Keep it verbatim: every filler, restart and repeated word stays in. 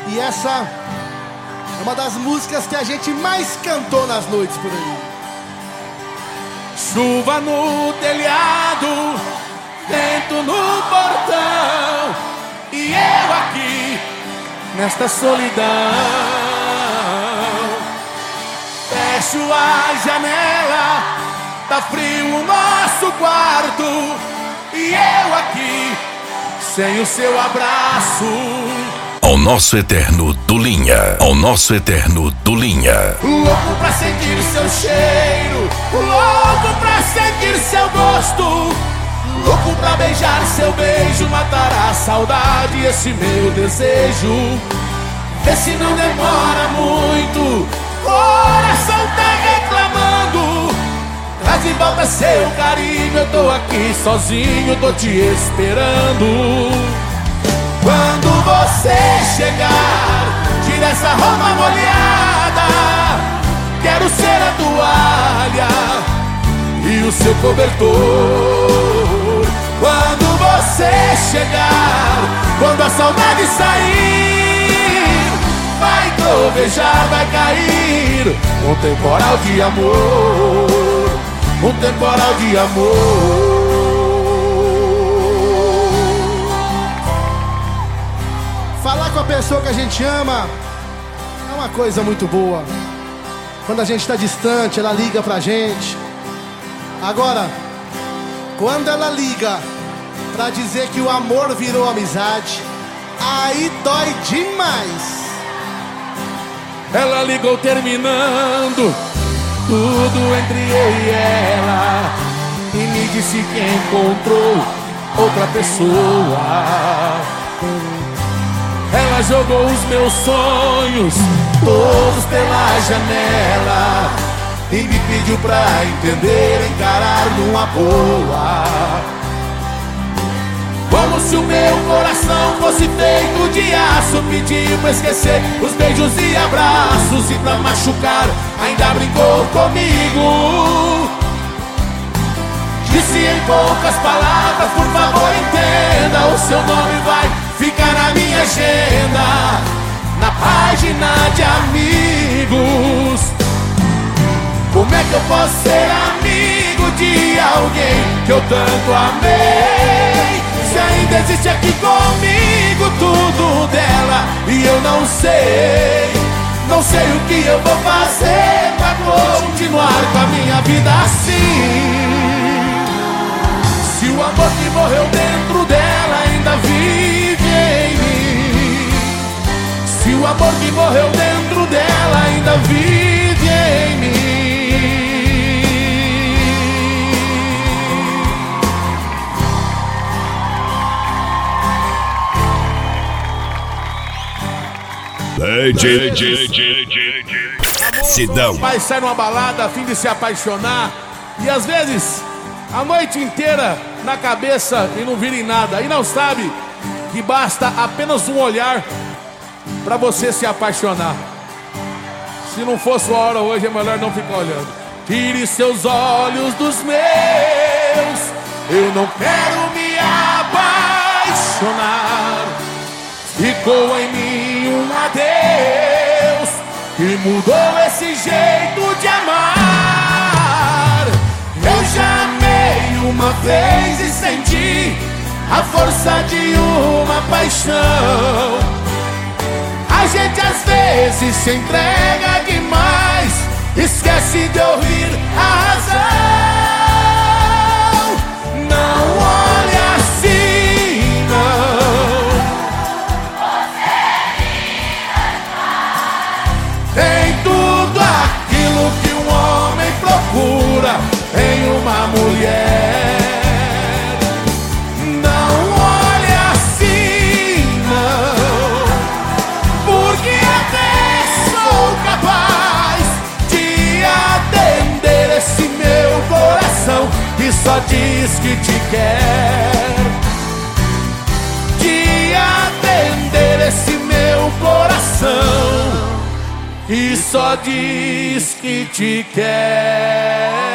E essa é uma das músicas que a gente mais cantou nas noites por aí. Chuva no telhado, vento no portão, e eu aqui nesta solidão. Fecho a janela, tá frio o nosso quarto, e eu aqui sem o seu abraço. Ao nosso eterno Dulinha, ao nosso eterno Dulinha. Louco pra sentir seu cheiro, louco pra sentir seu gosto, louco pra beijar seu beijo, matar a saudade, esse meu desejo. Vê se não demora muito, coração tá reclamando. Traz de volta seu carinho, eu tô aqui sozinho, tô te esperando. Quando você chegar, tira essa roupa molhada, quero ser a toalha e o seu cobertor. Quando você chegar, quando a saudade sair, vai trovejar, vai cair um temporal de amor, um temporal de amor. Falar com a pessoa que a gente ama é uma coisa muito boa. Quando a gente está distante, ela liga pra gente. Agora, quando ela liga pra dizer que o amor virou amizade, aí dói demais. Ela ligou terminando tudo entre eu e ela, e me disse que encontrou outra pessoa. Ela jogou os meus sonhos todos pela janela e me pediu pra entender, encarar numa boa. Como se o meu coração fosse feito de aço, pediu pra esquecer os beijos e abraços, e pra machucar ainda brincou comigo. Disse em poucas palavras, por favor entenda, o seu nome vai ficar na minha agenda, na página de amigos. Como é que eu posso ser amigo de alguém que eu tanto amei, se ainda existe aqui comigo tudo dela e eu não sei? Não sei o que eu vou fazer pra continuar com a minha vida assim. Se o amor que morreu dentro dela ainda vive em mim, se o amor que morreu dentro dela ainda vive em mim. D J Sidão. Mas sai numa balada a fim de se apaixonar, e às vezes a noite inteira na cabeça e não vira em nada, e não sabe que basta apenas um olhar pra você se apaixonar. Se não for sua hora hoje, é melhor não ficar olhando. Tire seus olhos dos meus, eu não quero me apaixonar. Ficou em mim um adeus que mudou esse jeito de amar. Eu já amei uma vez e senti a força de uma paixão. A gente às vezes se entrega demais, esquece de ouvir a razão. Não olhe assim, não. Tem tudo aquilo que um homem procura em uma mulher. Não olhe assim, não, porque até sou capaz de atender esse meu coração que só diz que te quer. De atender esse meu coração que só diz que te quer.